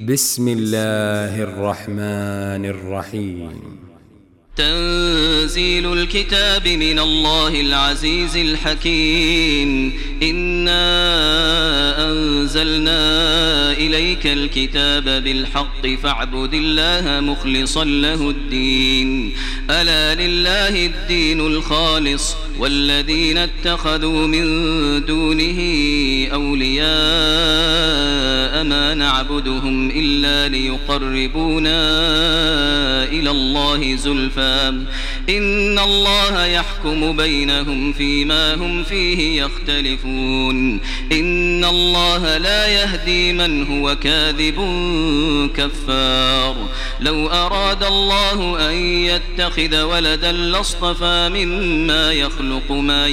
بسم الله الرحمن الرحيم. تنزيل الكتاب من الله العزيز الحكيم. إنا أنزلنا إليك الكتاب بالحق فاعبد الله مخلصا له الدين. ألا لله الدين الخالص والذين اتخذوا من دونه أولياء ما نعبدهم إلا ليقربونا إلى الله زلفى إن الله يحكم بينهم فيما هم فيه يختلفون. إن الله لا يهدي من هو كاذب كفار. لو أراد الله أن يتخذ ولدا لاصطفى مما يخلق ما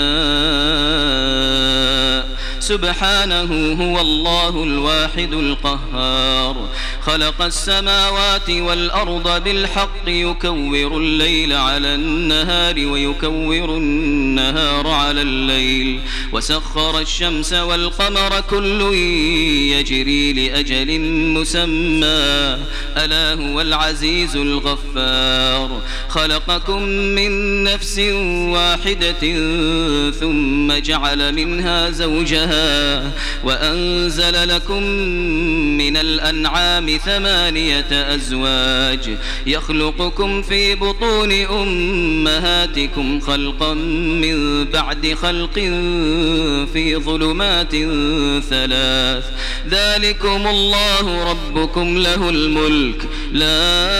يشاء سبحانه هو الله الواحد القهار. خلق السماوات والأرض بالحق يكور الليل على النهار ويكور النهار على الليل وسخر الشمس والقمر كل يجري لأجل مسمى ألا هو العزيز الغفار. خلقكم من نفس واحدة ثم جعل منها زوجها وأنزل لكم من الأنعام 8 أزواج يخلقكم في بطون أمهاتكم خلقا من بعد خلق في ظلمات 3. ذلكم الله ربكم له الملك لا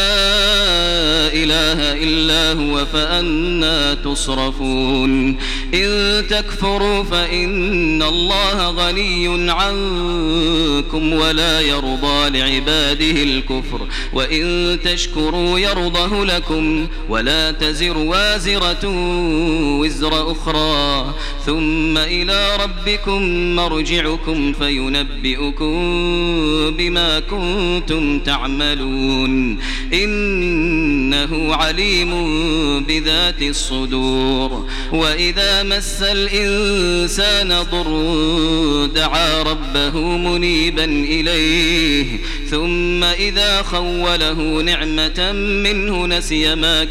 إله إلا هو فأنى تصرفون. إن تكفروا فإن الله غني عنكم ولا يرضى لعباده الكفر وإن تشكروا يرضه لكم ولا تزر وازرة وزر أخرى ثم إلى ربكم مرجعكم فينبئكم بما كنتم تعملون. إنه عليم بذات الصدور. وإذا مس الإنسان ضر دعا ربه منيبا إليه ثم إذا خوله نعمة منه نسي ما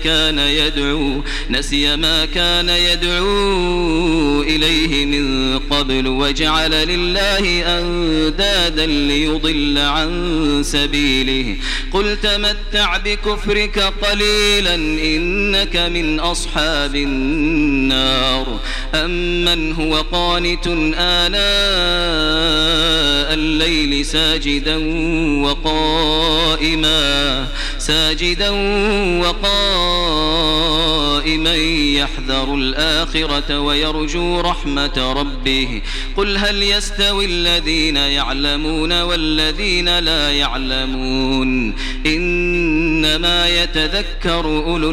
كان يدعو إليه من قبل وجعل لله أندادا ليضل عن سبيله. قل تمتع بكفرك قليلا إنك من أصحاب النار. أمن هو قانت آناء الليل ساجدا وقائما يحذر الآخرة ويرجو رحمة ربه. قل هل يستوي الذين يعلمون والذين لا يعلمون إنما يتذكر أولو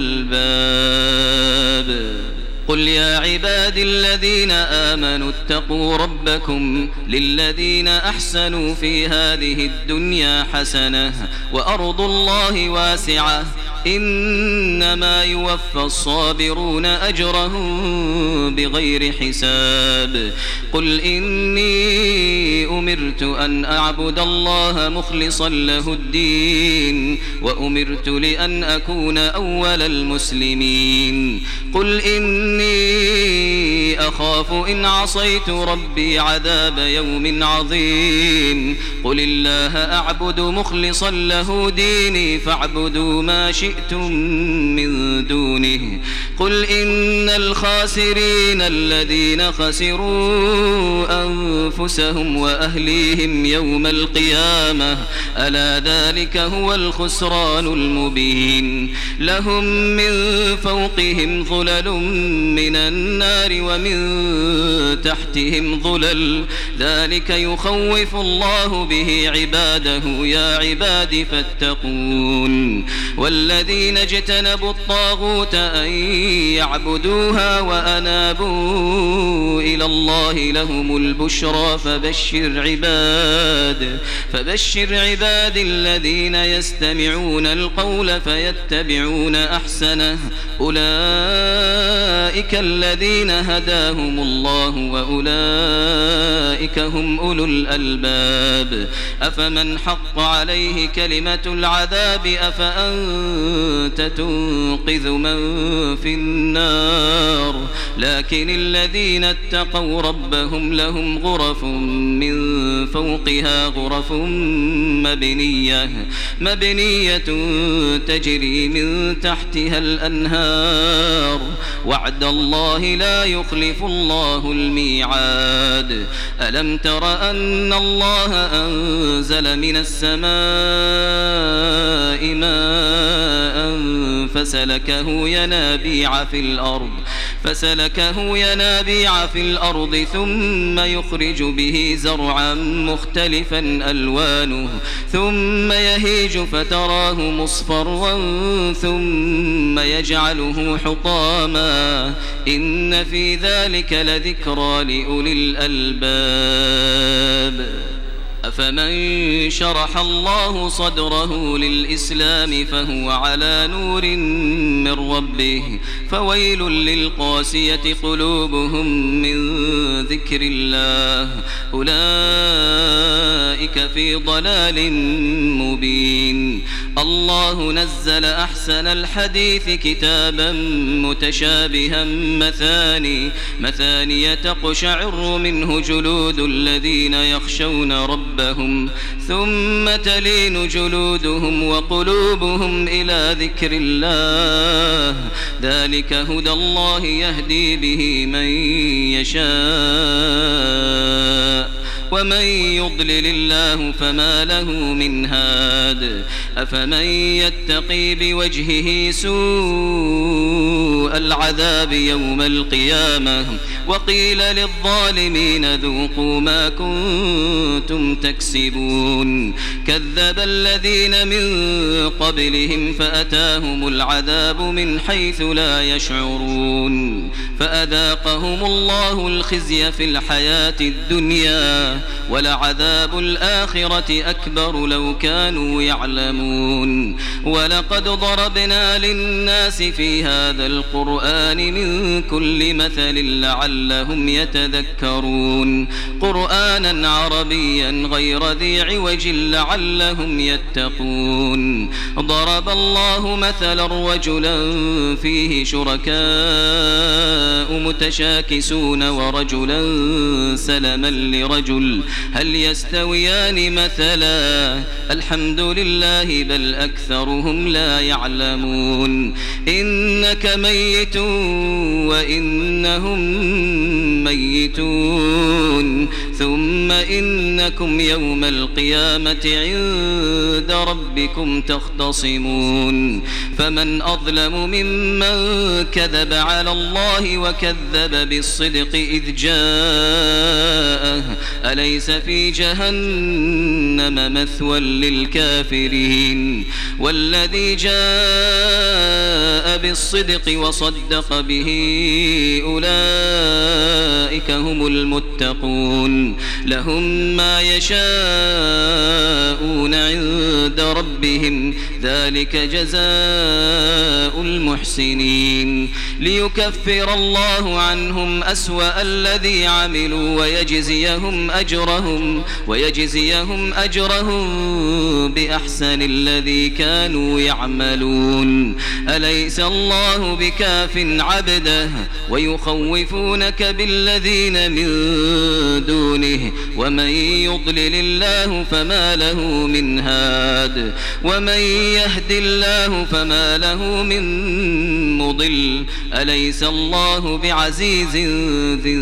الألباب. قل يا عباد الذين آمنوا اتقوا ربكم للذين أحسنوا في هذه الدنيا حسنة وأرض الله واسعة إنما يوفى الصابرون أجرهم بغير حساب. قل إني أمرت أن أعبد الله مخلصا له الدين وأمرت لأن أكون أول المسلمين. قل إني أخاف إن عصيت ربي عذاب يوم عظيم. قل الله أعبد مخلصا له ديني فاعبدوا ما شئتم من دونه. قل إن الخاسرين الذين خسروا أنفسهم وأهليهم يوم القيامة ألا ذلك هو الخسران المبين. لهم من فوقهم ظلل من النار ومن تحتهم ظلل ذلك يخوف الله به عباده يا عباد فاتقون. والذين اجتنبوا الطاغوت أن يعبدوها وأنابوا إلى الله لهم البشرى فبشر فبشر عباد الذين يستمعون القول فيتبعون أحسنه أولئك الذين هداهم الله وأولئك هم أولو الألباب أفمن حق عليه كلمة العذاب أفأنت تنقذ من في النار لكن الذين اتقوا ربهم لهم غرف من فوقها غرف مبنية تجري من تحتها الأنهار وعد الله لا يخلف الله الميعاد ألم تر أن الله أنزل من السماء ماء فسلكه ينابيع في الأرض ثم يخرج به زرعا مختلفا ألوانه ثم يهيج فتراه مصفرا ثم يجعله حطاما إن في ذلك لذكرى لأولي الألباب أفمن شرح الله صدره للإسلام فهو على نور من ربه فويل للقاسية قلوبهم من ذكر الله أولئك في ضلال مبين الله نزل أحسن الحديث كتابا متشابها مثاني تقشعر منه جلود الذين يخشون ربهم ثم تلين جلودهم وقلوبهم إلى ذكر الله ذلك هدى الله يهدي به من يشاء ومن يضلل الله فما له من هاد أفمن يتقي بوجهه سوء العذاب يوم القيامة وقيل للظالمين ذوقوا ما كنتم تكسبون كذب الذين من قبلهم فأتاهم العذاب من حيث لا يشعرون فأذاقهم الله الخزي في الحياة الدنيا ولعذاب الآخرة أكبر لو كانوا يعلمون ولقد ضربنا للناس في هذا القرآن من كل مثل لعلهم يتذكرون قرآنا عربيا غير ذي عوج لعلهم يتقون ضرب الله مثلا رجلا فيه شركاء متشاكسون ورجلا سلما لرجل هل يستويان مثلا الحمد لله بل أكثرهم لا يعلمون إنك ميت وإنهم ميتون ثم إنكم يوم القيامة عند ربكم تختصمون فمن أظلم ممن كذب على الله وكذب بالصدق إذ جاءه أليس في جهنم مثوى للكافرين والذي جاء بالصدق وصدق به أولئك هم المتقون لهم ما يشاءون عند ربهم ذلك جزاء المحسنين ليكفر الله عنهم أسوأ الذي عملوا ويجزيهم أجرهم بأحسن الذي كانوا يعملون أليس الله بكاف عبده ويخوفونك بالذين من دونه ومن يضلل الله فما له من هاد ومن يهد الله فما له من مضل أليس الله بعزيز ذي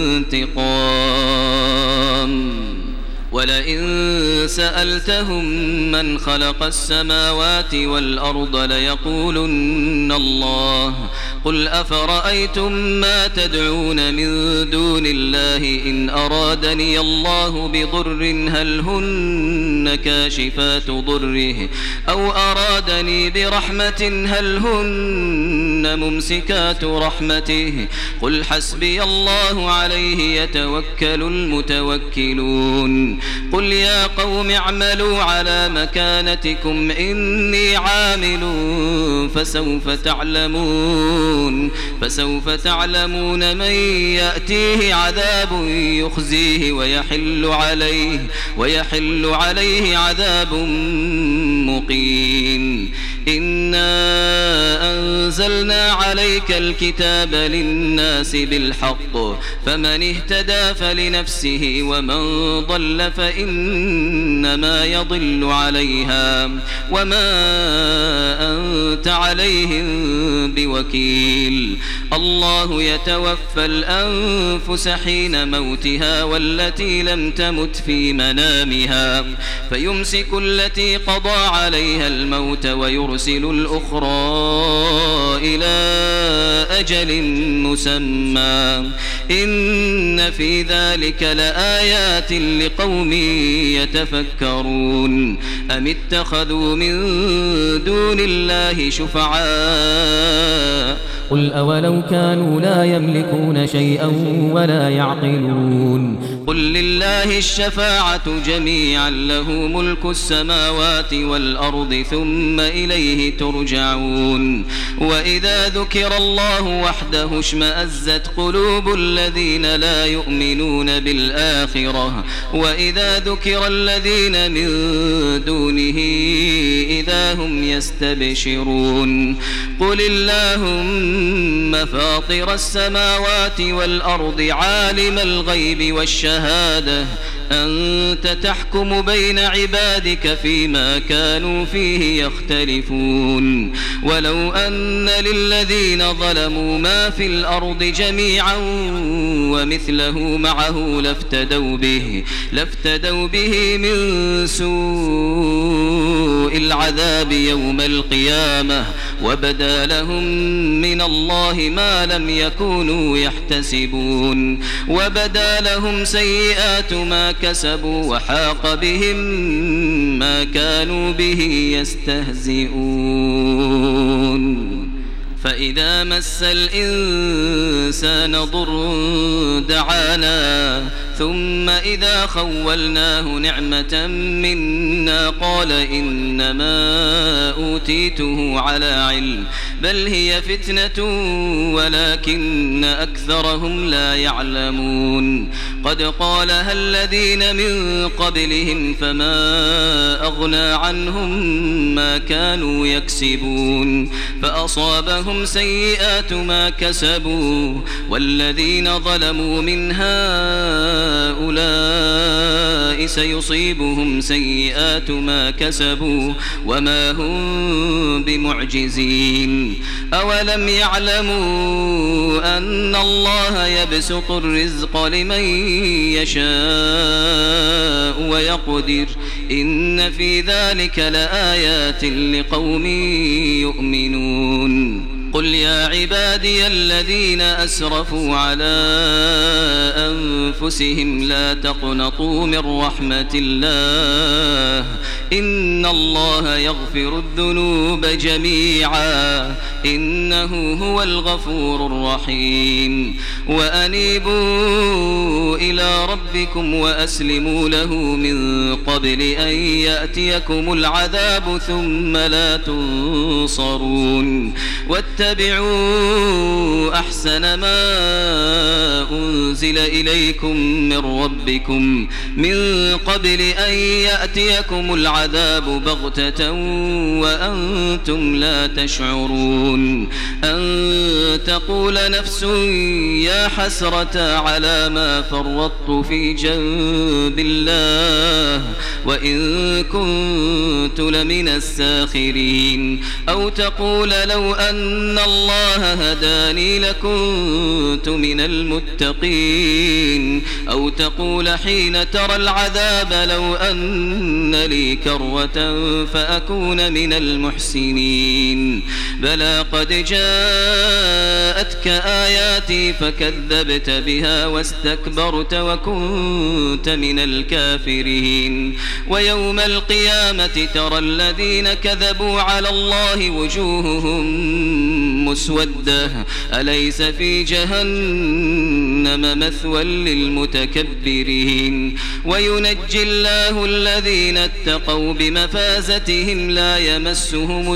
انتقام ولئن سألتهم من خلق السماوات والأرض ليقولن الله قل أفرأيتم ما تدعون من دون الله إن أرادني الله بضر هل هن كاشفات ضره أو أرادني برحمة هل هن ممسكات رحمته قل حسبي الله عليه يتوكل المتوكلون قل يا قوم اعملوا على مكانتكم إني عامل فسوف تعلمون من يأتيه عذاب يخزيه ويحل عليه عذاب مقيم إنا أنزلنا عليك الكتاب للناس بالحق فمن اهتدى فلنفسه ومن ضل فإنما يضل عليها وما أنت عليهم بوكيل الله يتوفى الأنفس حين موتها والتي لم تمت في منامها فيمسك التي قضى عليها الموت ويرسل الأخرى إلى أجل مسمى إن في ذلك لآيات لقوم يتفكرون أم اتخذوا من دون الله شفعاء قل أولو كانوا لا يملكون شيئا ولا يعقلون قل لله الشفاعة جميعا له ملك السماوات والأرض ثم إليه ترجعون وإذا ذكر الله وحده اشمأزت قلوب الذين لا يؤمنون بالآخرة وإذا ذكر الذين من دونه إذا هم يستبشرون قل اللهم فاطر السماوات والأرض عالم الغيب والشهادة أنت تحكم بين عبادك فيما كانوا فيه يختلفون ولو أن للذين ظلموا ما في الأرض جميعا ومثله معه لافتدوا به من سوء العذاب يوم القيامة وبدا لهم من الله ما لم يكونوا يحتسبون وبدا لهم سيئات ما كسبوا وحاق بهم ما كانوا به يستهزئون فإذا مس الإنسان ضر دعانا ثم إذا خولناه نعمة منا قال إنما أوتيته على علم بل هي فتنة ولكن أكثرهم لا يعلمون قد قالها الذين من قبلهم فما أغنى عنهم ما كانوا يكسبون فأصابهم سيئات ما كسبوا والذين ظلموا من هؤلاء سيصيبهم سيئات ما كسبوا وما هم بمعجزين أولم يعلموا أن الله يبسط الرزق لمن يشاء ويقدر إن في ذلك لآيات لقوم يؤمنون قل يا عبادي الذين أسرفوا على أنفسهم لا تقنطوا من رحمة الله إن الله يغفر الذنوب جميعا إنه هو الغفور الرحيم وأنيبوا إلى ربكم وأسلموا له من قبل أن يأتيكم العذاب ثم لا تنصرون واتبعوا أحسن ما أنزل إليكم من ربكم من قبل أن يأتيكم العذاب بغتة وأنتم لا تشعرون أن تقول نفس يا حسرة على ما فرطت في جنب الله وإن كنت لمن الساخرين أو تقول لو أن أن الله هداني لكنت من المتقين أو تقول حين ترى العذاب لو أن لي كروة فأكون من المحسنين بلى قد جاءتك آياتي فكذبت بها واستكبرت وكنت من الكافرين ويوم القيامة ترى الذين كذبوا على الله وجوههم مسودة أليس في جهنم مثوى للمتكبرين وينجي الله الذين اتقوا بمفازتهم لا يمسهم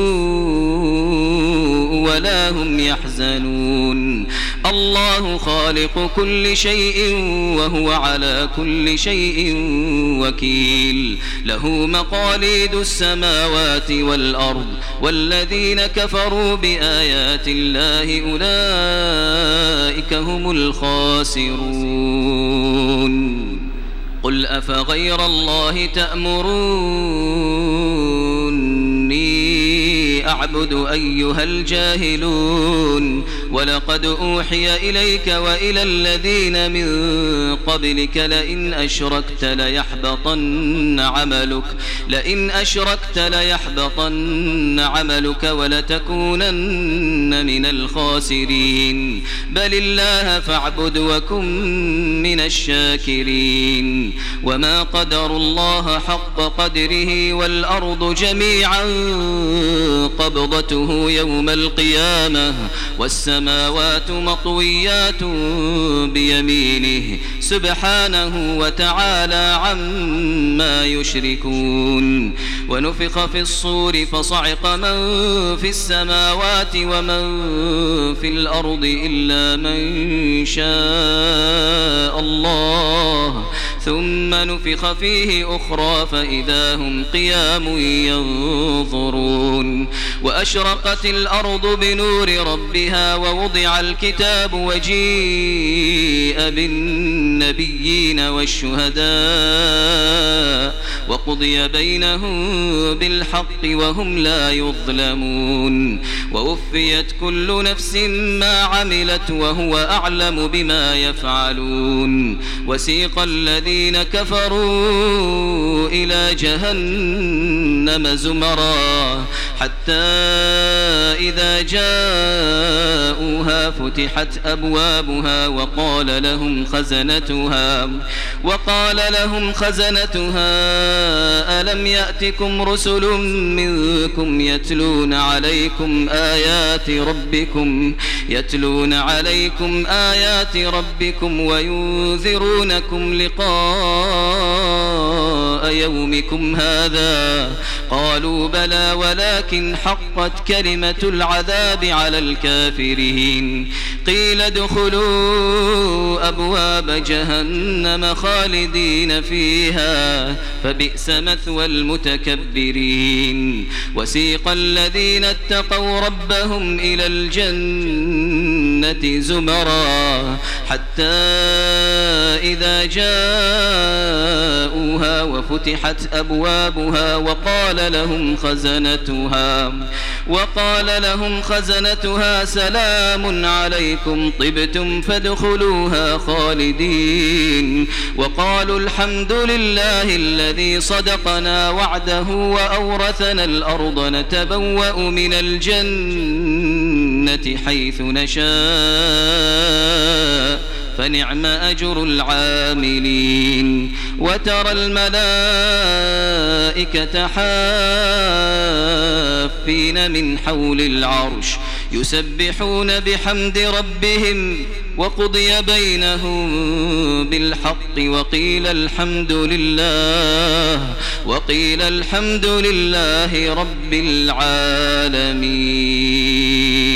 السوء ولا هم يحزنون الله خالق كل شيء وهو على كل شيء وكيل له مقاليد السماوات والأرض والذين كفروا بآيات الله أولئك هم الخاسرون قل أفغير الله تأمروني أعبد أيها الجاهلون ولقد أوحي إليك وإلى الذين من قبلك لئن أشركت ليحبطن عملك ولتكونن من الخاسرين بل الله فاعبد وكن من الشاكرين وما قدروا الله حق قدره والأرض جميعا قبضته يوم القيامة والسماوات مطويات بيمينه سبحانه وتعالى عما يشركون ونفخ في الصور فصعق من في السماوات ومن في الأرض إلا من شاء الله ثم نفخ فيه أخرى فإذا هم قيام ينظرون وأشرقت الأرض بنور ربها ووضع الكتاب وجيء بالنبيين والشهداء وقضي بينهم بالحق وهم لا يظلمون ووفيت كل نفس ما عملت وهو أعلم بما يفعلون وسيق الذين كفروا إلى جهنم زمرا حتى إذا جاءوها فتحت أبوابها وقال لهم خزنتها ألم يأتكم رسل منكم يتلون عليكم آيات ربكم وينذرونكم لقاء يومكم هذا قالوا بلى ولكن حقت كلمة العذاب على الكافرين قيل ادخلوا أبواب جهنم خالدين فيها فبئس مثوى المتكبرين وسيق الذين اتقوا ربهم إلى الجنة زمرا حتى إذا جاءوها وفتحت أبوابها وقال لهم خزنتها سلام عليكم طبتم فادخلوها خالدين وقالوا الحمد لله الذي صدقنا وعده وأورثنا الأرض نتبوأ من الجنة حيث نشاء فنعم أجر العاملين وترى الملائكة حافين من حول العرش يسبحون بحمد ربهم وقضي بينهم بالحق وقيل الحمد لله رب العالمين.